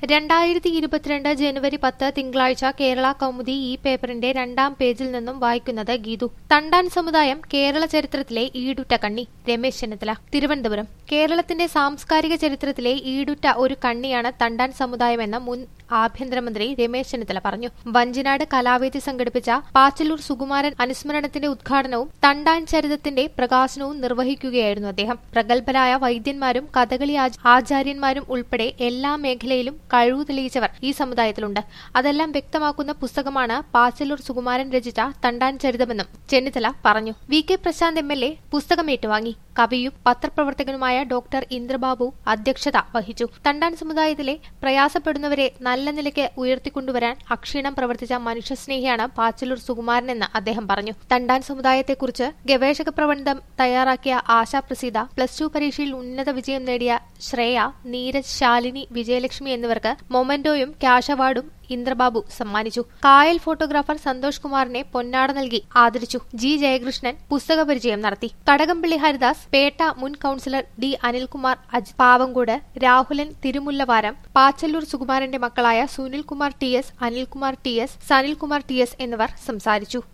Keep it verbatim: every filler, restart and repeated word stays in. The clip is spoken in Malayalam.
രണ്ടായിരത്തി ഇരുപത്തിരണ്ട് ജനുവരി പത്ത് തിങ്കളാഴ്ച കേരള കൗമുദി ഈ പേപ്പറിന്റെ രണ്ടാം പേജിൽ നിന്നും വായിക്കുന്നത് ഗീതു. തണ്ടാൻ സമുദായം കേരള ചരിത്രത്തിലെ ഈടുറ്റ കണ്ണി. രമേശ് ചെന്നിത്തല, തിരുവനന്തപുരം. കേരളത്തിന്റെ സാംസ്കാരിക ചരിത്രത്തിലെ ഈടുറ്റ ഒരു കണ്ണിയാണ് തണ്ടാൻ സമുദായമെന്ന് മുൻ ആഭ്യന്തരമന്ത്രി രമേശ് ചെന്നിത്തല പറഞ്ഞു. വഞ്ചിനാട് കലാവേദി സംഘടിപ്പിച്ച പാച്ചല്ലൂർ സുകുമാരൻ അനുസ്മരണത്തിന്റെ ഉദ്ഘാടനവും തണ്ടാൻ ചരിത്രത്തിന്റെ പ്രകാശനവും നിർവഹിക്കുകയായിരുന്നു അദ്ദേഹം. പ്രഗത്ഭരായ വൈദ്യന്മാരും കഥകളി ആചാര്യന്മാരും ഉൾപ്പെടെ എല്ലാ മേഖലയിലും കഴിവു തെളിയിച്ചവർ ഈ സമുദായത്തിലുണ്ട്. അതെല്ലാം വ്യക്തമാക്കുന്ന പുസ്തകമാണ് പാച്ചല്ലൂർ സുകുമാരൻ രചിച്ച തണ്ടാൻ ചരിതമെന്നും ചെന്നിത്തല പറഞ്ഞു. V K Prashanth M L A പുസ്തകം ഏറ്റുവാങ്ങി. കവിയും പത്രപ്രവർത്തകനുമായ ഡോക്ടർ ഇന്ദ്രബാബു അധ്യക്ഷത വഹിച്ചു. തണ്ടാൻ സമുദായത്തിലെ പ്രയാസപ്പെടുന്നവരെ നല്ല നിലയ്ക്ക് ഉയർത്തിക്കൊണ്ടുവരാൻ അക്ഷീണം പ്രവർത്തിച്ച മനുഷ്യസ്നേഹിയാണ് പാച്ചല്ലൂർ സുകുമാരനെന്ന് അദ്ദേഹം പറഞ്ഞു. തണ്ടാൻ സമുദായത്തെക്കുറിച്ച് ഗവേഷക പ്രബന്ധം തയ്യാറാക്കിയ ആശാ പ്രസീത, പ്ലസ് ടു പരീക്ഷയിൽ ഉന്നത വിജയം നേടിയ ശ്രേയ, നീരജ്, ശാലിനി, വിജയലക്ഷ്മി എന്നിവർക്ക് മൊമെന്റോയും ക്യാഷ് അവാർഡും ഇന്ദ്രബാബു സമ്മാനിച്ചു. കായൽ ഫോട്ടോഗ്രാഫർ സന്തോഷ് കുമാറിനെ പൊന്നാട നൽകി ആദരിച്ചു. ജി ജയകൃഷ്ണൻ പുസ്തക പരിചയം നടത്തി. കടകംപള്ളി ഹരിദാസ്, പേട്ട മുൻ കൌൺസിലർ ഡി അനിൽകുമാർ, അജ് പാവങ്കോട്, രാഹുലൻ തിരുമുല്ലവാരം, പാച്ചല്ലൂർ സുകുമാരന്റെ മക്കളായ Sunilkumar T S, Anilkumar T S, Sanilkumar T S എന്നിവർ സംസാരിച്ചു.